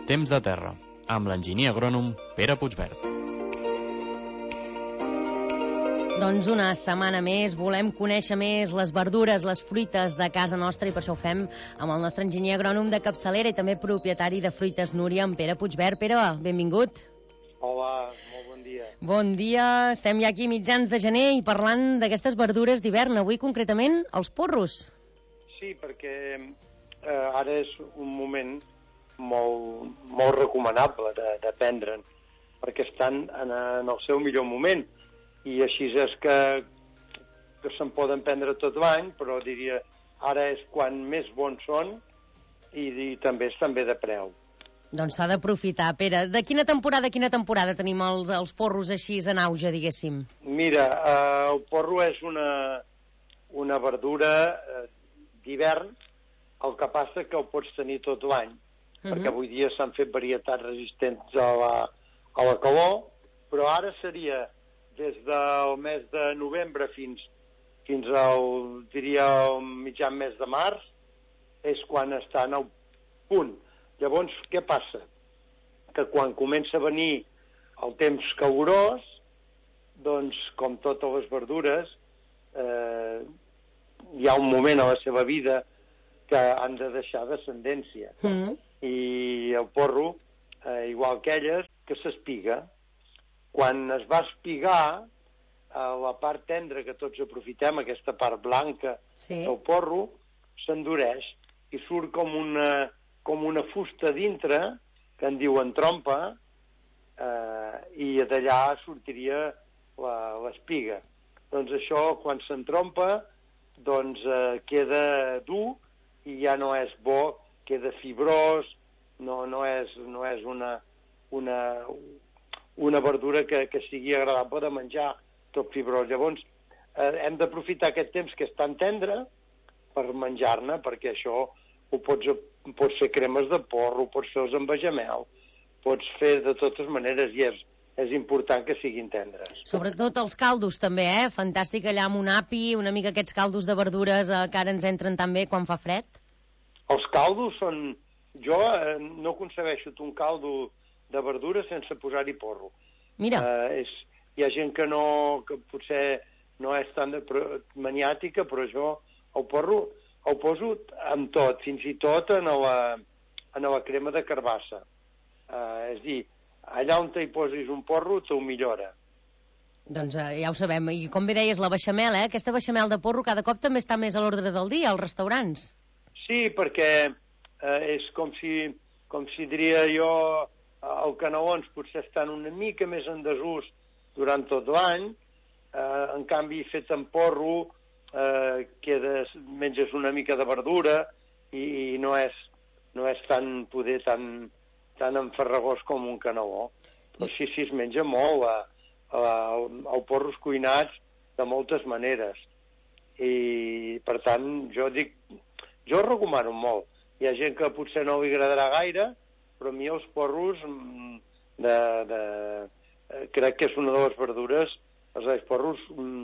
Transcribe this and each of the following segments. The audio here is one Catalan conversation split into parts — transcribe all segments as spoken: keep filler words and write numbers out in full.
Temps de terra, amb l'enginyer agrònom Pere Puigvert. Doncs una setmana més volem conèixer més les verdures, les fruites de casa nostra, i per això ho fem amb el nostre enginyer agrònom de capçalera i també propietari de Fruites Núria, en Pere Puigvert. Pere, benvingut. Hola, molt bon dia. Bon dia, estem ja aquí mitjans de gener i parlant d'aquestes verdures d'hivern, avui concretament els porros. Sí, perquè eh, ara és un moment molt, molt recomanable de, de prendre'n, perquè estan en, en el seu millor moment, i així és que, que se'n poden prendre tot l'any, però diria ara és quan més bons són i, i també estan bé de preu. Doncs s'ha d'aprofitar. Pere, de quina temporada, quina temporada tenim els, els porros així en auge, diguéssim? Mira, eh, el porro és una, una verdura eh, d'hivern, el que passa que el pots tenir tot l'any, uh-huh. perquè avui dia s'han fet varietats resistents a la, a la calor, però ara seria des del mes de novembre fins, fins al, diria, al mitjan mes de març, és quan estan al punt. Llavors, què passa? Que quan comença a venir el temps calorós, doncs, com totes les verdures, eh, hi ha un moment a la seva vida que han de deixar descendència. Mm. I el porro, eh, igual que elles, que s'espiga. Quan es va espigar, eh, la part tendra que tots aprofitem, aquesta part blanca sí. del porro, s'endureix i surt com una, com una fusta dintre, que en diuen trompa, eh, i d'allà sortiria l'espiga. Doncs això, quan s'entrompa, doncs eh, queda dur i ja no és bo, queda fibrós, no, no, és, no és una, una, una verdura que, que sigui agradable de menjar, tot fibrós. Llavors, eh, hem d'aprofitar aquest temps que és tan tendre per menjar-ne, perquè això ho pots, pots fer cremes de porro, pots fer-los amb bechamel, pots fer de totes maneres, i és, és important que siguin tendres. Sobretot els caldos també, eh? Fantàstic allà amb un api, una mica aquests caldos de verdures eh, que ara ens entren tan bé quan fa fred. Els caldos són... Jo eh, no concebeixo un caldo de verdura sense posar-hi porro. Mira. Eh, és, hi ha gent que no, que potser no és tan de, però, maniàtica, però jo el porro el poso amb tot, fins i tot en la, en la crema de carbassa. Eh, és a dir, allà on hi posis un porro t'ho millora. Doncs eh, ja ho sabem. I com bé deies, la bechamel, eh? Aquesta bechamel de porro cada cop també està més a l'ordre del dia als restaurants. Sí, perquè eh, és com si, com si diria jo, el canelons potser estan una mica més en desús durant tot l'any, eh, en canvi fet amb porro eh, quedes, menges una mica de verdura i, i no, és, no és tan poder, tan, tan enfarragós com un caneló. Però sí, sí, es menja molt a, a, el porros cuinats de moltes maneres. I, per tant, jo dic, jo ho recomano molt. Hi ha gent que potser no li agradarà gaire, però a mi els porros de, de, crec que és una de les verdures, els porros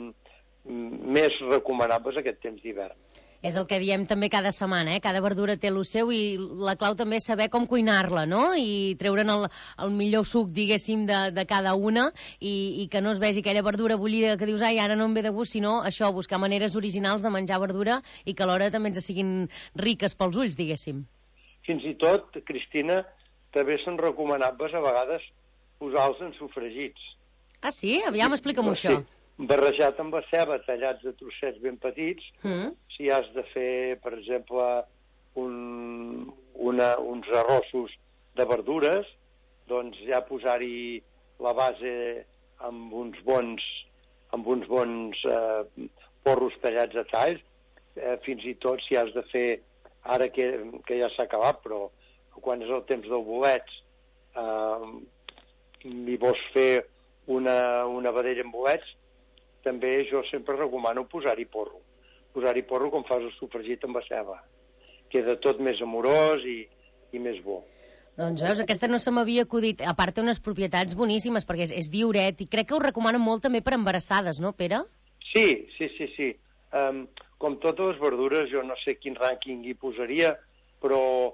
més recomanables aquest temps d'hivern. És el que diem també cada setmana, eh? Cada verdura té el seu i la clau també és saber com cuinar-la, no? I treure'n el, el millor suc, diguéssim, de, de cada una i, i que no es vegi aquella verdura bullida que dius, ai, ara no em ve de gust, sinó això, buscar maneres originals de menjar verdura i que alhora també ens siguin riques pels ulls, diguéssim. Fins i tot, Cristina, també són recomanables a vegades posar-los en sofregits. Ah, sí? Aviam, explica'm-ho sí, això. Barrejat amb la ceba, tallats de trossets ben petits. Mm. Si has de fer, per exemple, un, una, uns arrossos de verdures, doncs ja posar-hi la base amb uns bons, amb uns bons eh, porros tallats a talls. Eh, fins i tot si has de fer, ara que, que ja s'ha acabat, però quan és el temps dels bolets, eh, i vols fer una, una vedella amb bolets, també jo sempre recomano posar-hi porro. Posar-hi porro com fas el sofregit amb la ceba. Queda tot més amorós i, i més bo. Doncs veus, aquesta no se m'havia acudit. A part té unes propietats boníssimes, perquè és, és diürètic. Crec que ho recomanen molt també per embarassades, no, Pere? Sí, sí, sí, sí. Um, com totes les verdures, jo no sé quin rànquing hi posaria, però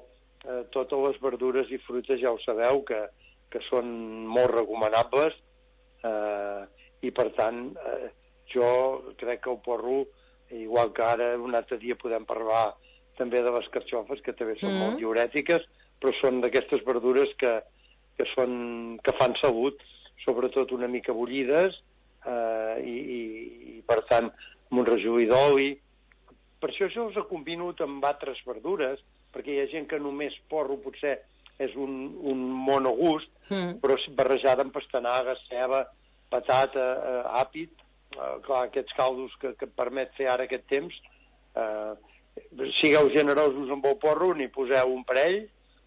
eh, totes les verdures i fruites ja ho sabeu que, que són molt recomanables, eh, i per tant eh, jo crec que el porro, igual que ara un altre dia podem parlar també de les carxofes, que també són mm. molt diurètiques, però són d'aquestes verdures que, que, són, que fan salut, sobretot una mica bullides, eh, i, i, i per tant amb un rajolí d'oli. Per això jo us he combinat amb altres verdures, perquè hi ha gent que només porro potser és un, un monogust, mm. però barrejada amb pastanaga, ceba, patata, eh, àpid, eh, clar, aquests caldos que, que et permet fer ara aquest temps. Eh, sigueu generosos amb el porro, n'hi poseu un parell,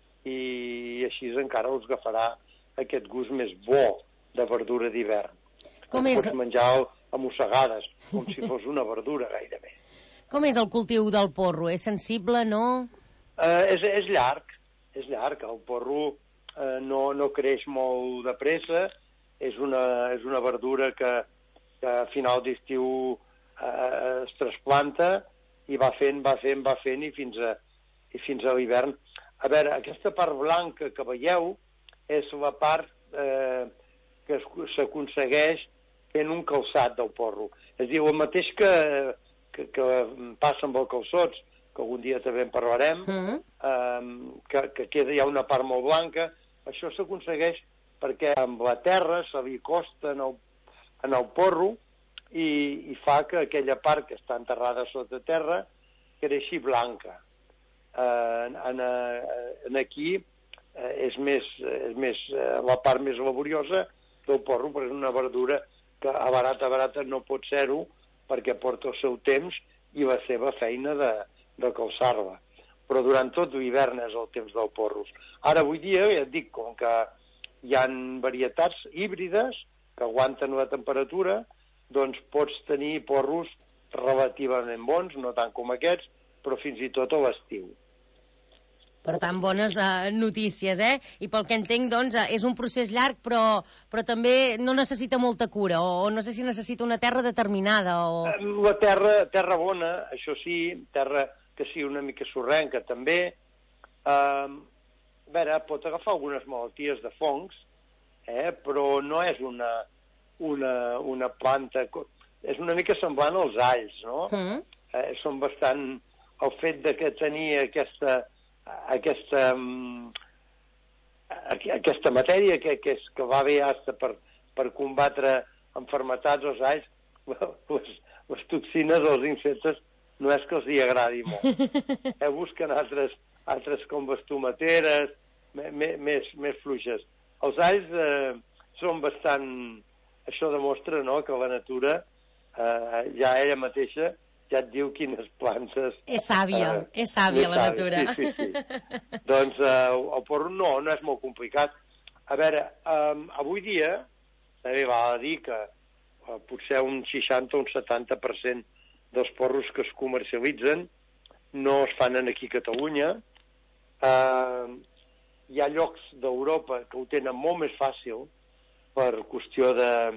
i així encara us agafarà aquest gust més bo de verdura d'hivern. Com és? Pots menjar a mossegades, com si fos una verdura gairebé. Com és el cultiu del porro? És sensible, no? Eh, és, és llarg, és llarg. El porro eh, no, no creix molt de pressa, és una, és una verdura que, que a final d'estiu eh, es trasplanta i va fent, va fent, va fent i fins a, i fins a l'hivern. A veure, aquesta part blanca que veieu és la part eh, que s'aconsegueix fent un calçat del porro. És a dir, el mateix que, que, que passa amb els calçots, que algun dia també en parlarem, mm. eh, que, que queda ja una part molt blanca. Això s'aconsegueix perquè amb la terra se li costa en el, en el porro i, i fa que aquella part que està enterrada sota terra creixi blanca. Eh, en, en aquí eh, és més, és més eh, la part més laboriosa del porro, perquè és una verdura que a barata a barata no pot ser-ho perquè porta el seu temps i la seva feina de, de calçar-la. Però durant tot l'hivern és el temps del porro. Ara, avui dia, ja et dic, com que hi ha varietats híbrides que aguanten la temperatura, doncs pots tenir porros relativament bons, no tant com aquests, però fins i tot a l'estiu. Per tant, bones uh, notícies, eh? I pel que entenc, doncs, uh, és un procés llarg, però, però també no necessita molta cura, o, o no sé si necessita una terra determinada, o... La terra, terra bona, això sí, terra que sigui una mica sorrenca, també. Uh, a veure, pot agafar algunes malalties de fongs, eh? Però no és una, una, una planta... És una mica semblant als alls, no? Mm. Eh, són bastant... El fet de que tenir aquesta... aquesta, aquesta matèria que, que, és, que va bé hasta per, per combatre enfermetats als alls, les, les toxines o els insectes no és que els hi agradi molt. Eh, busquen altres, altres com les tomateres, més, més, més fluixes. Els alls eh, són bastant... Això demostra, no?, que la natura eh, ja ella mateixa ja et diu quines plantes... És sàvia, uh, és sàvia la natura. Sí, sí, sí. Doncs uh, el porro no, no és molt complicat. A veure, um, avui dia, també val a dir que uh, potser un seixanta o un setanta per cent dels porros que es comercialitzen no es fan aquí a Catalunya. Uh, hi ha llocs d'Europa que ho tenen molt més fàcil per qüestió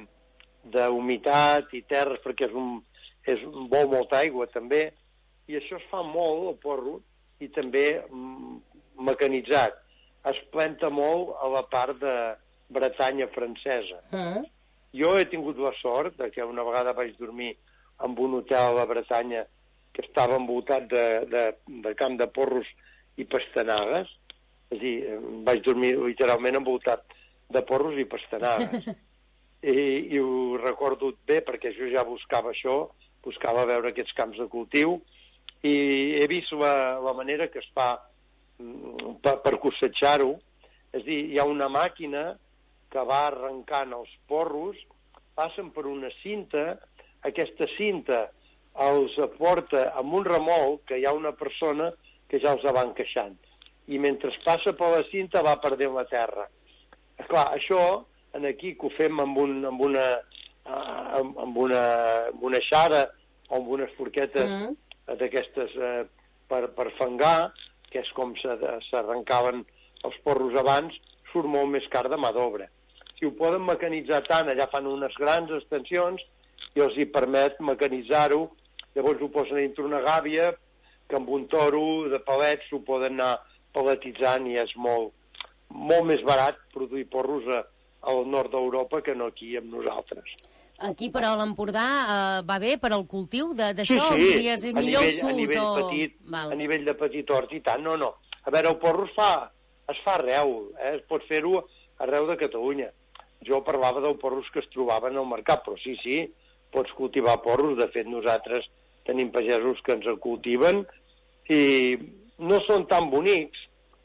d'humitat i terres, perquè és un... és un vol molta aigua també, i això es fa molt, el porro, i també mm, mecanitzat. Es planta molt a la part de Bretanya francesa. Mm. Jo he tingut la sort de que una vegada vaig dormir en un hotel a la Bretanya que estava envoltat de, de, de camp de porros i pastanagues, és a dir, vaig dormir literalment envoltat de porros i pastanagues. I, i ho recordo bé perquè jo ja buscava això, buscava veure aquests camps de cultiu, i he vist la, la manera que es fa per, per cosetxar-ho. És a dir, hi ha una màquina que va arrencant els porros, passen per una cinta, aquesta cinta els aporta amb un remolc, que hi ha una persona que ja els va encaixant. I mentre passa per la cinta va perdent la terra. Clar, això, en aquí, que ho fem amb, un, amb una... Amb, amb, una, amb una xara o amb unes forquetes mm. d'aquestes eh, per, per fangar, que és com s'arrencaven els porros abans, surt molt més car de mà d'obra. Si ho poden mecanitzar tant, allà fan unes grans extensions i els hi permet mecanitzar-ho, llavors ho posen dintre una gàbia que amb un toro de palets ho poden anar peletitzant i és molt, molt més barat produir porros a, al nord d'Europa que no aquí amb nosaltres. Aquí, però, a l'Empordà eh, va bé per al cultiu d'això? Sí, sí, Diries, és a millor nivell, sud a nivell o... petit, Val. a nivell de petit hort i tant, no, no. A veure, el porro es fa, es fa arreu, eh? Es pot fer-ho arreu de Catalunya. Jo parlava del porros que es trobaven al mercat, però sí, sí, pots cultivar porros. De fet, nosaltres tenim pagesos que ens el cultiven i no són tan bonics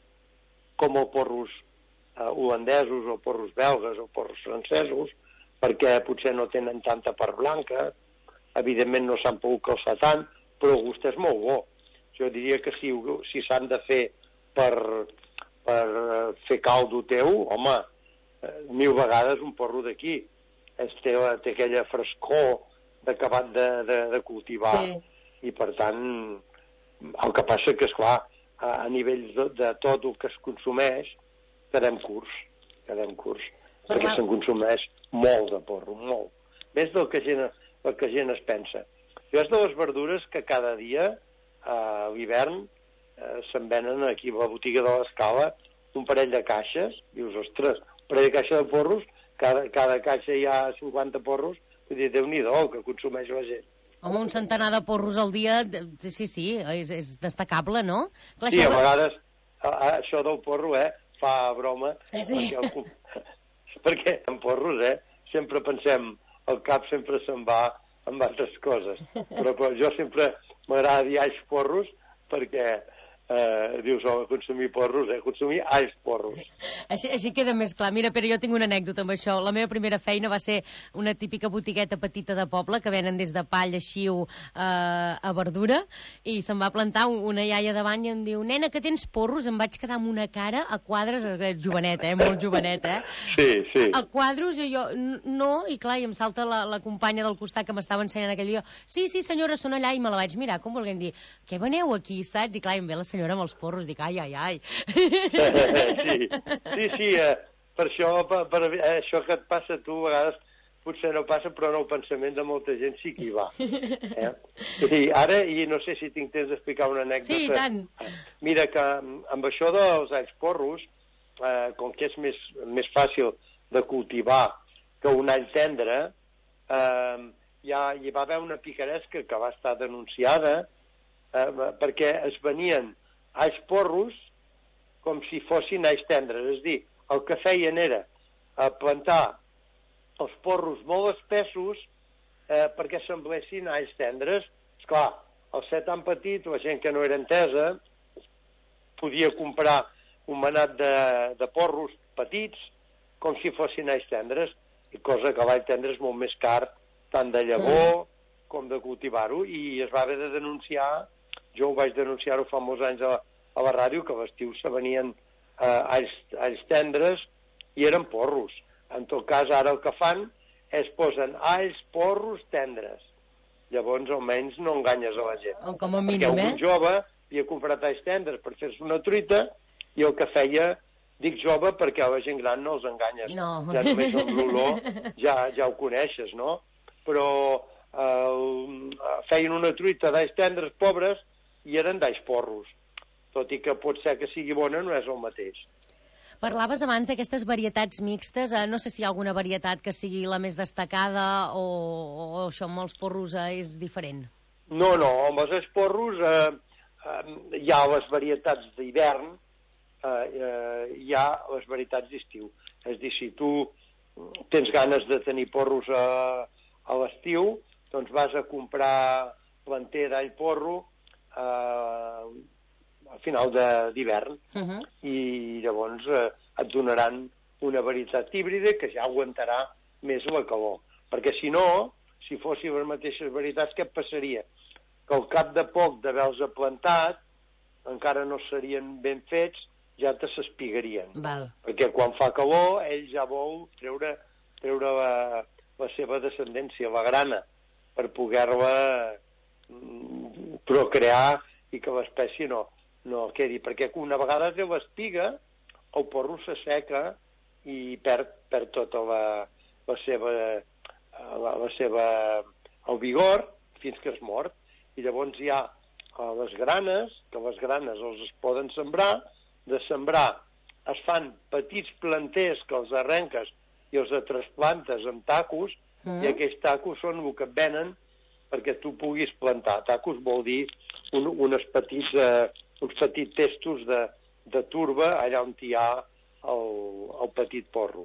com els porros eh, holandesos o porros belgues o porros francesos, perquè potser no tenen tanta part blanca, evidentment no s'han pogut calçar tant, però el gust és molt bo. Jo diria que si, si s'han de fer per, per fer caldo teu, home, eh, mil vegades un porro d'aquí. Es té, té aquella frescor d'acabat de, de, de cultivar. Sí. I, per tant, el que passa que, esclar, a, a nivell de, de tot el que es consumeix, quedem curts, quedem curts, per perquè se'n consumeix molt de porro, molt. Més del que gent, el que gent es pensa. Jo és de les verdures que cada dia, a l'hivern, eh, se'n venen aquí a la botiga de l'Escala un parell de caixes, dius, ostres, un parell de caixes de porros, cada, cada caixa hi ha cinquanta porros, vull dir, Déu-n'hi-do, el que consumeix la gent. Home, un centenar de porros al dia, sí, sí, és, és destacable, no? Clar, sí, això... a vegades a, a, això del porro, eh, fa broma, sí. perquè, el, perquè en porros, eh, sempre pensem, el cap sempre se'n va amb altres coses, però, però jo sempre m'agrada dir alls porros perquè eh, dius, oh, consumir porros, eh, consumir alls porros. Així, així queda més clar. Mira, Pere, jo tinc una anècdota amb això. La meva primera feina va ser una típica botigueta petita de poble que venen des de palla, xiu, eh, a verdura, i se'm va plantar una iaia davant i em diu, nena, que tens porros? Em vaig quedar amb una cara a quadres, joveneta, eh, molt joveneta, eh? Sí, sí. A quadros, i jo, no, i clar, i em salta la, la companya del costat que m'estava ensenyant aquell dia, sí, sí, senyora, són allà, i me la vaig mirar, com volguem dir, què veneu aquí, saps? I clar, i em ve la senyora amb els porros, dic, ai, ai, ai. Sí, sí, sí, eh, per això, per, per, eh, això que et passa a tu, a vegades potser no passa, però en el pensament de molta gent sí que hi va. Eh? I ara, i no sé si tinc temps d'explicar una anècdota. Sí, tant. Mira, que amb això dels alls porros, eh, com que és més, més fàcil de cultivar que un all tendre, eh, ja hi va haver una picaresca que va estar denunciada eh, perquè es venien alls porros com si fossin alls tendres. És a dir, el que feien era eh, plantar els porros molt espessos eh, perquè semblessin alls tendres. Esclar, al ser tan petit, la gent que no era entesa podia comprar un manat de, de porros petits com si fossin alls tendres, i cosa que l'all tendre és molt més car, tant de llavor com de cultivar-ho, i es va haver de denunciar. Jo ho vaig denunciar-ho fa molts anys a, a la ràdio, que a l'estiu se venien eh, alls, alls tendres i eren porros. En tot cas, ara el que fan és posen alls, porros, tendres. Llavors, almenys, no enganyes a la gent. O com a mínim, perquè algun eh? jove havia comprat alls tendres per fer-se una truita, i el que feia, dic jove perquè a la gent gran no els enganyes. No. Ja només amb l'olor ja, ja ho coneixes, no? Però eh, feien una truita d'alls tendres pobres i eren d'alls porros. Tot i que pot ser que sigui bona, no és el mateix. Parlaves abans d'aquestes varietats mixtes, eh, no sé si hi ha alguna varietat que sigui la més destacada o, o això amb els porros eh, és diferent. No, no, amb els porros eh, eh, hi ha les varietats d'hivern, eh, eh, hi ha les varietats d'estiu. És a dir, si tu tens ganes de tenir porros a, a l'estiu, doncs vas a comprar planter d'all porro eh, al final d'hivern, uh -huh. i llavors eh, et donaran una varietat híbrida que ja aguantarà més la calor. Perquè si no, si fossin les mateixes varietats, què et passaria? Que al cap de poc d'haver-los plantat, encara no serien ben fets, ja te s'espigarien. Val. Perquè quan fa calor, ell ja vol treure, treure la, la seva descendència, la grana, per poder-la mm, procrear i que l'espècie no no quedi, perquè una vegada treu espiga, el porro s'asseca i perd, perd tota la, la seva la, la seva el vigor fins que es mort, i llavors hi ha les granes, que les granes els es poden sembrar de sembrar, es fan petits planters que els arrenques i els trasplantes amb tacos, mm. i aquells tacos són el que et venen perquè tu puguis plantar. Tacos vol dir un, unes petits, eh, uns petits testos de, de turba allà on hi ha el, el petit porro.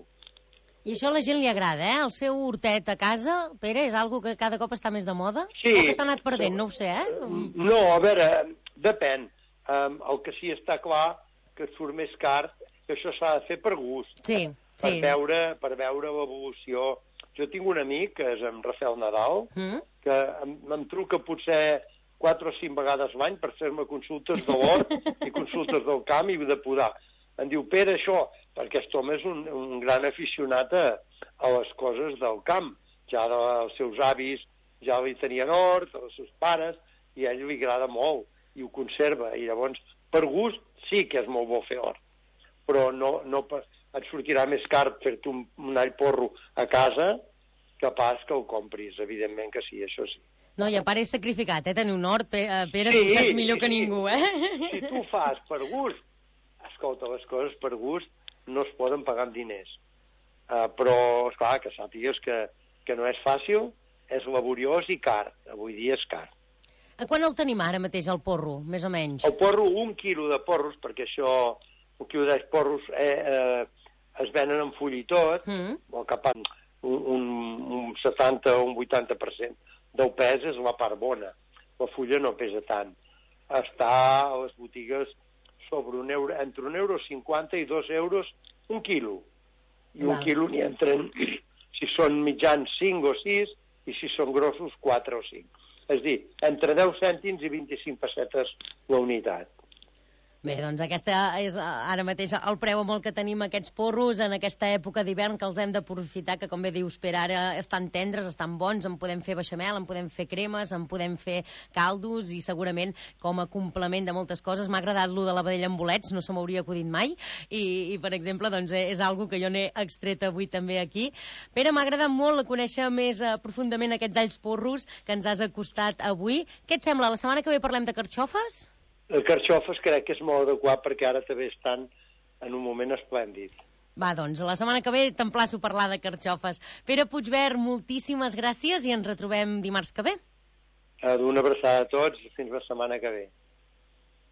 I això a la gent li agrada, eh? El seu hortet a casa, Pere, és algo que cada cop està més de moda? Sí. O que s'ha anat perdent, no ho sé, eh? No, a veure, depèn. Um, el que sí està clar que surt més car, que això s'ha de fer per gust. Sí, per sí. Veure, per veure l'evolució. Jo tinc un amic, que és en Rafael Nadal, mm? que em, em truca potser quatre o cinc vegades l'any per fer-me consultes de l'hort i consultes del camp i de podar. Em diu, Pere, això, perquè aquest home és un, un gran aficionat a, a les coses del camp. Ja els seus avis ja li tenien hort, els seus pares, i a ell li agrada molt, i ho conserva. I llavors, per gust, sí que és molt bo fer hort. Però no, no et sortirà més car fer-te un, un all porro a casa que pas que el compris, evidentment que sí, això sí. No, i a part és sacrificat, eh, tenir un hort, Pere, sí, tu saps millor sí, que ningú, eh? Si tu fas per gust, escolta, les coses per gust no es poden pagar amb diners. Uh, però, esclar, que sàpigues que, que no és fàcil, és laboriós i car. Avui dia és car. A quan el tenim ara mateix, el porro, més o menys? El porro, un quilo de porros, perquè això, un quilo de porros eh, eh, es venen en full i tot, mm. o cap a un, un, un setanta o un vuitanta per cent del pes és la part bona. La fulla no pesa tant. Està a les botigues sobre un euro, entre un euro cinquanta i dos euros un quilo. I un Val. Quilo n'hi entren, si són mitjans, cinc o sis, i si són grossos, quatre o cinc. És a dir, entre deu cèntims i vint-i-cinc pessetes la unitat. Bé, doncs aquesta és ara mateix el preu amb el que tenim aquests porros en aquesta època d'hivern, que els hem d'aprofitar, que com bé dius, per ara estan tendres, estan bons, en podem fer beixamel, en podem fer cremes, en podem fer caldos i segurament com a complement de moltes coses. M'ha agradat lo de la vedella amb bolets, no se m'hauria acudit mai i, i per exemple, doncs és algo que jo n'he extret avui també aquí. Pere, m'ha agradat molt conèixer més uh, profundament aquests alls porros que ens has acostat avui. Què et sembla? La setmana que ve parlem de carxofes? El carxofes crec que és molt adequat perquè ara també estan en un moment esplèndid. Va, doncs, la setmana que ve t'emplaço a parlar de carxofes. Pere Puigvert, moltíssimes gràcies i ens retrobem dimarts que ve. Una abraçada a tots, fins la setmana que ve.